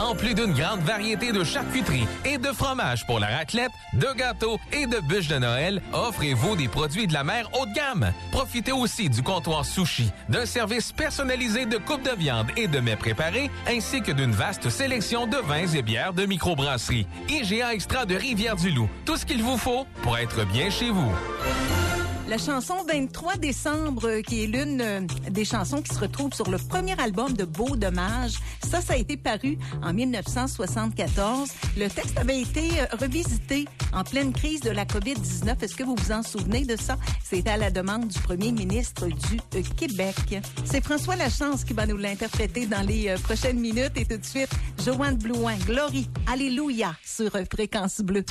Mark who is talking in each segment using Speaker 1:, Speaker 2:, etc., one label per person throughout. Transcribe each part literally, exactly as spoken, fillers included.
Speaker 1: En plus d'une grande variété de charcuterie et de fromages pour la raclette, de gâteaux et de bûches de Noël, offrez-vous des produits de la mer haut de gamme. Profitez aussi du comptoir sushi, d'un service personnalisé de coupe de viande et de mets préparés, ainsi que d'une vaste sélection de vins et bières de microbrasserie. I G A Extra de Rivière-du-Loup. Tout ce qu'il vous faut pour être bien chez vous.
Speaker 2: La chanson vingt-trois décembre, euh, qui est l'une euh, des chansons qui se retrouve sur le premier album de Beau Dommage. Ça, ça a été paru en dix-neuf cent soixante-quatorze. Le texte avait été euh, revisité en pleine crise de la covid dix-neuf. Est-ce que vous vous en souvenez de ça? C'était à la demande du premier ministre du euh, Québec. C'est François Lachance qui va nous l'interpréter dans les euh, prochaines minutes. Et tout de suite, Joanne Blouin, Glory, Alléluia sur euh, Fréquence Bleue.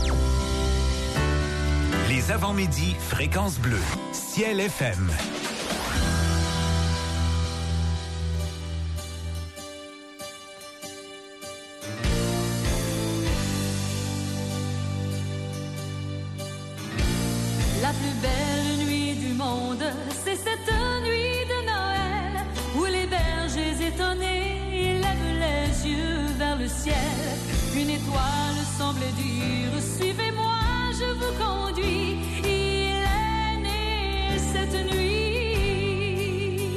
Speaker 3: Les avant-midi, Fréquence Bleue, Ciel F M.
Speaker 4: La plus belle nuit du monde, c'est cette nuit de Noël, où les bergers étonnés lèvent les yeux vers le ciel. Une étoile semble dire, suivez-moi, je vous conduis. Il est né cette nuit.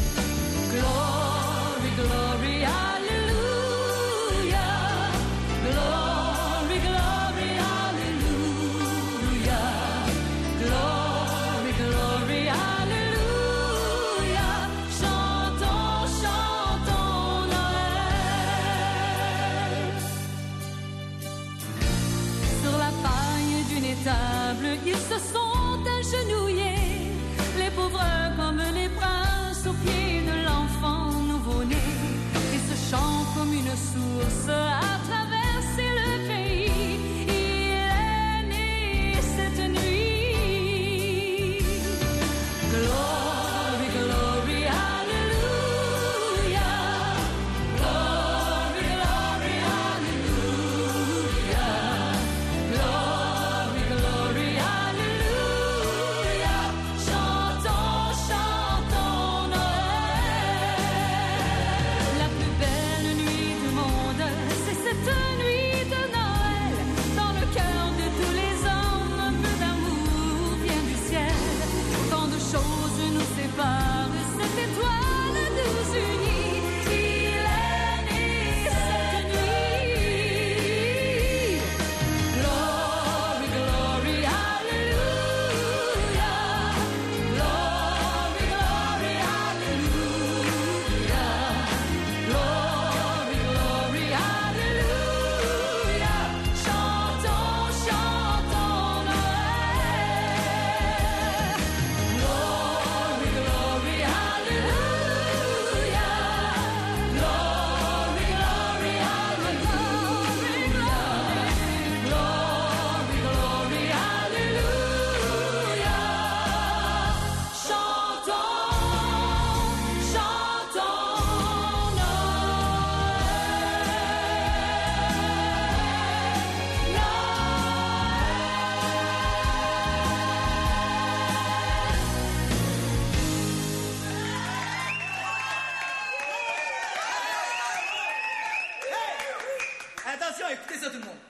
Speaker 4: Glory, glory, hallelujah. Glory, glory, hallelujah. Glory, glory, hallelujah. Chantons, chantons Noël. Sur la paille d'une étable, ils se sont agenouillés, les pauvres comme les princes aux pieds de l'enfant nouveau-né. Et ce chant comme une source a traversé le pays. Il est né cette nuit. Glory, glory, hallelujah. Glory, glory, hallelujah. Glory, glory, hallelujah. Chantons, chantons Noël. La plus belle nuit du monde, c'est cette nuit de Noël. Dans le cœur de tous les hommes, un peu d'amour vient du ciel. Tant de choses nous séparent, cette étoile nous unit. Il est né cette nuit. Glory, glory, hallelujah. Glory, glory, hallelujah. Glory, glory, hallelujah. Chantons, chantons Noël. Glory, glory, hallelujah. Glory, glory, hallelujah. Glory, glory, hallelujah. Chantons, chantons
Speaker 5: Attention, écoutez ça tout le monde.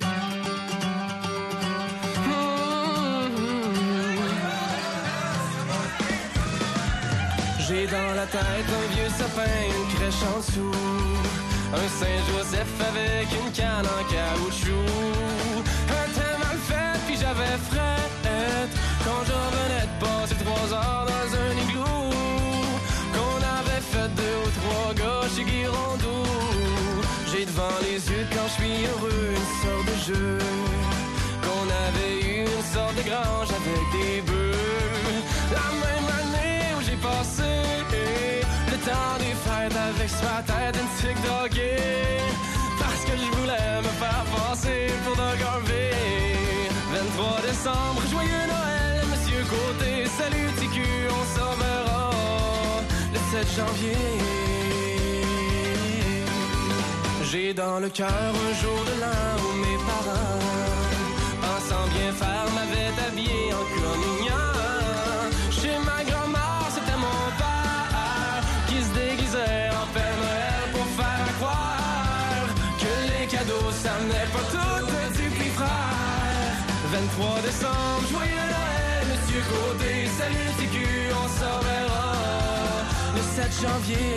Speaker 6: J'ai dans la tête un vieux sapin, une crèche en dessous, un Saint-Joseph avec une canne en caoutchouc. Un temps mal fait, puis j'avais frette quand je revenais de passer trois heures dans un igloo. Qu'on avait fait deux ou trois gars chez Guirondou. J'ai devant les yeux quand je suis heureux une sorte de jeu. Qu'on avait eu une sorte de grange avec des bœufs. La même année où j'ai passé le temps des fêtes avec sur ma tête une tic droguée. Parce que je voulais me faire passer pour Doug Harvey. vingt-trois décembre, joyeux Noël, Monsieur Côté, salut T Q, on s'en verra le sept janvier. J'ai dans le cœur un jour de l'an où mes parents, pensant bien faire, m'avaient habillé en communion. Chez ma grand-mère, c'était mon père qui se déguisait en Père Noël pour faire croire cadeaux, ça venait pas tout du petit frère. vingt-trois décembre, joyeux Noël, Monsieur Côté, salut T Q, on se reverra le sept janvier.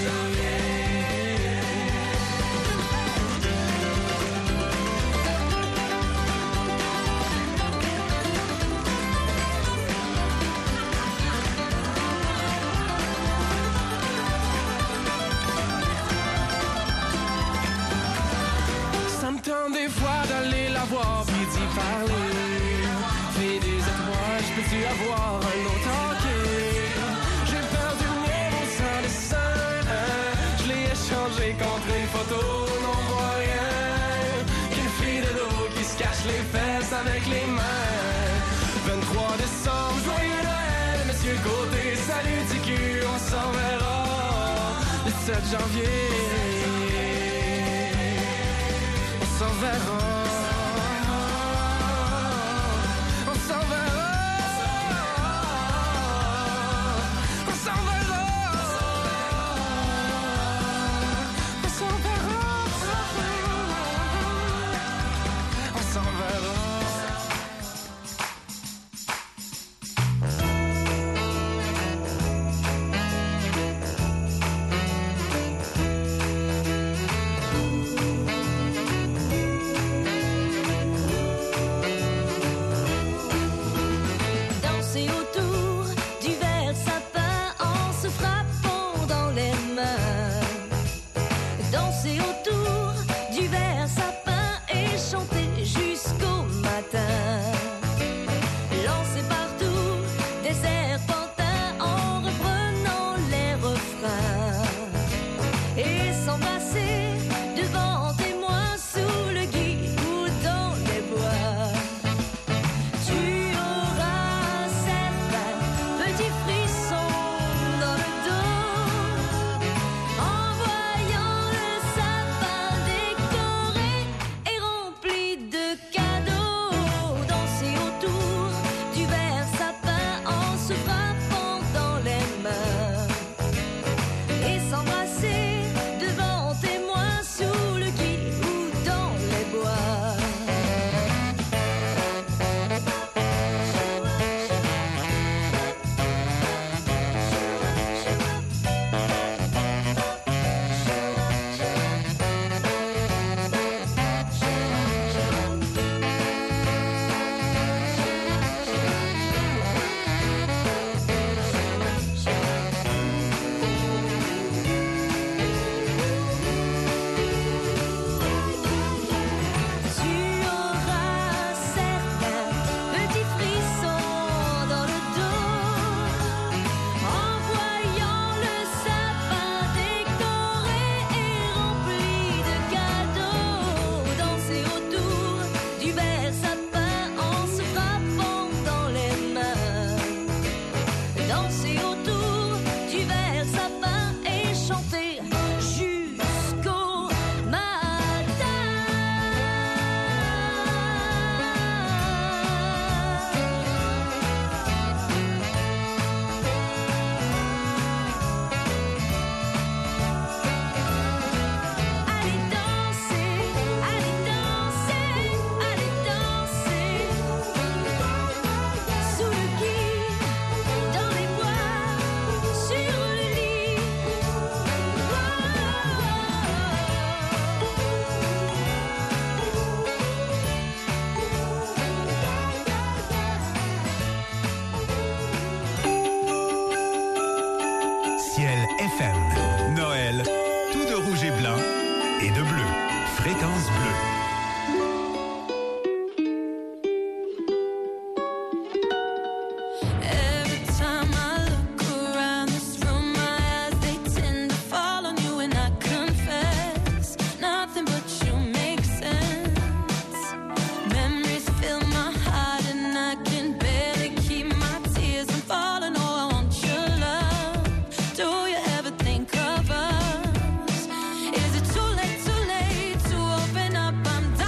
Speaker 6: Ça me tente des fois d'aller la voir puis d'y parler. Fais des étoiles, je peux-tu avoir un autre hockey? J'ai perdu le mien au sein de sang. Je l'ai échangé contre une photo, non pas rien qu'une fille de dos qui se cache les fesses avec les mains. vingt-trois décembre, joyeux Noël, Monsieur Côté, salut T Q, on s'en verra le sept janvier. On s'en verra, on s'en verra, on s'en verra, on s'en verra, on s'en verra.
Speaker 3: F M. Noël, tout de rouge et blanc et de bleu. Fréquence bleue.
Speaker 5: Is it too late, too late to open up? I'm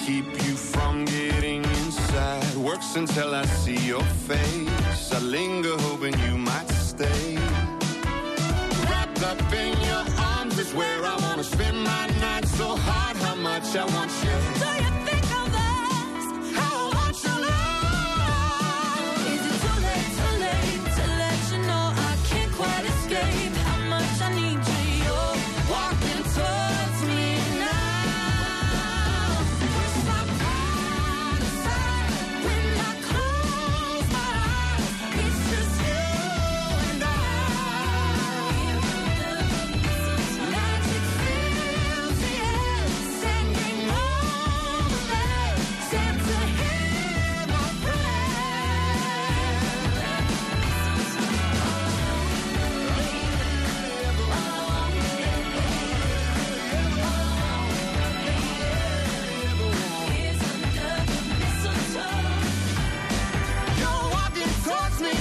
Speaker 5: keep you from getting inside. Works until I see your face. I linger hoping you might stay. Wrapped up in your arms is where I wanna spend my night. So hard how much I want you.
Speaker 4: Do you think of us? How I want your love? Is it too late, too late to let you know I can't quite escape how much I need you? You're walking towards me now. Push my pride aside when I close my eyes. It's just you and I. Magic fills the air, sending all the way. Santa, hear my
Speaker 5: You're walking towards me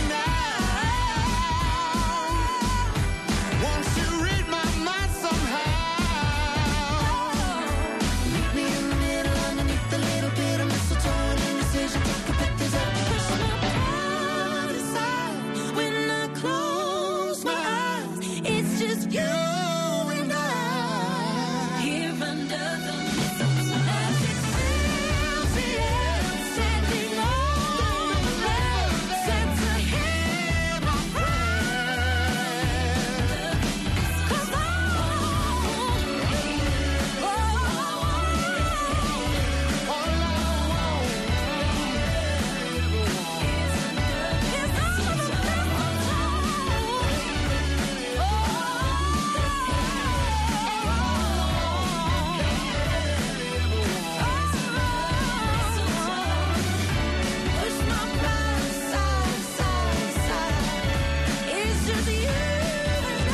Speaker 5: now. Won't you read my mind somehow? Meet me in the middle underneath the little bit of mistletoe and indecision. Take a picture of the
Speaker 4: Push my pride aside when I close my eyes. It's just you and I here under the mistletoe. Magic fills the air, sending all the way. Santa, hear my prayer. 'Cause I push my pride aside, side, side. It's just you and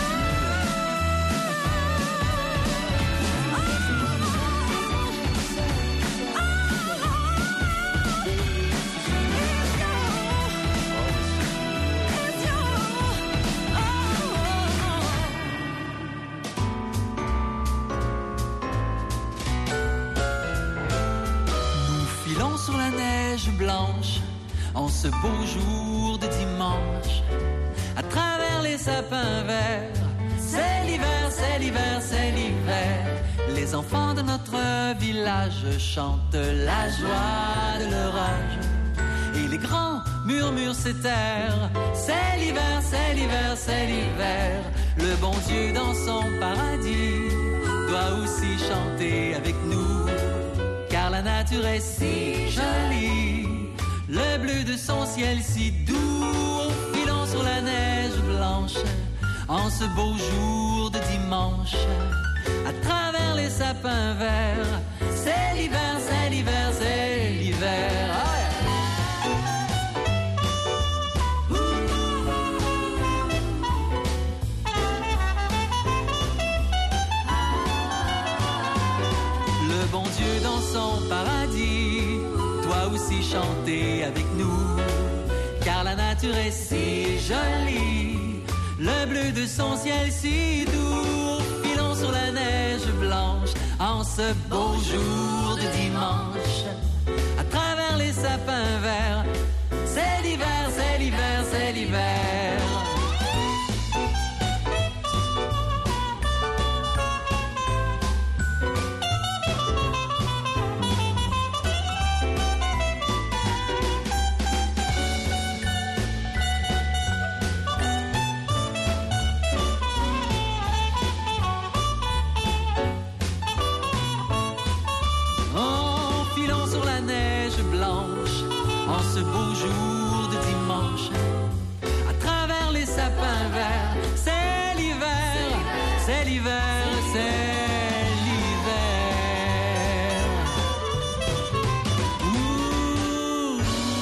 Speaker 7: Nous filons sur la neige blanche en ce beau jour de dimanche, à travers les sapins verts. C'est l'hiver, c'est l'hiver, c'est l'hiver. Les enfants de notre village chantent la joie de l'orage. Et les grands murmurent cet air. C'est l'hiver, c'est l'hiver, c'est l'hiver. Le bon Dieu dans son paradis doit aussi chanter avec nous. Car la nature est si jolie, le bleu de son ciel si doux. Filant sur la neige blanche, en ce beau jour de dimanche, à travers les sapins verts. C'est l'hiver, c'est l'hiver, c'est l'hiver. Ah ouais. Le bon Dieu dans son paradis doit aussi chanter avec nous. Car la nature est si jolie, le bleu de son ciel si doux. Filant sur la neige blanche, en ce beau jour de dimanche, à travers les sapins verts. C'est l'hiver, c'est l'hiver, c'est l'hiver. En ce beau jour de dimanche, à travers les sapins verts. C'est l'hiver, c'est l'hiver.